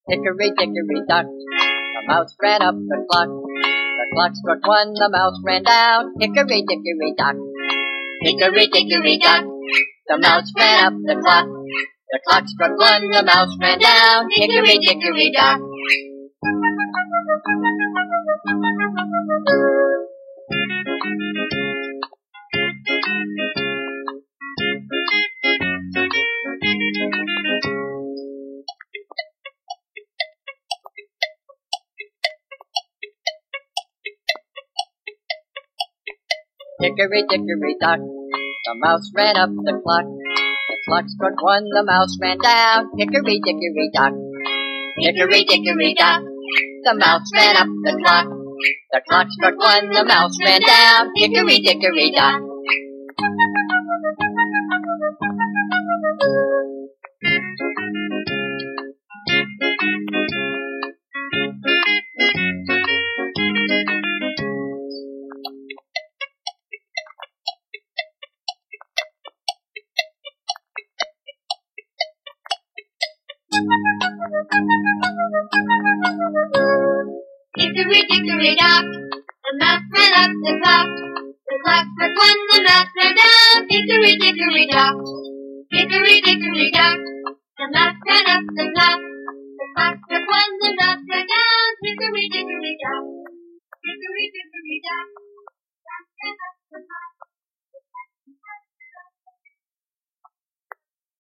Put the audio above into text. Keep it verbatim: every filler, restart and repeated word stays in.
Hickory dickory dock, the mouse ran up the clock. The clock struck one, the mouse ran down. Hickory dickory dock, hickory dickory dock, the mouse ran up the clock. The clock struck one, the mouse ran down. Hickory dickory dock. Hickory dickory dock, the mouse ran up the clock. The clock struck one, the mouse ran down. Hickory dickory dock, hickory dickory dock, the mouse ran up the clock. The clock struck one, the mouse ran down. Hickory dickory dock. Hickory dickory dock, the mouse ran up the clock. The clock struck one, the mouse ran down. Hickory dickory dock, hickory dickory dock, the mouse ran up the clock.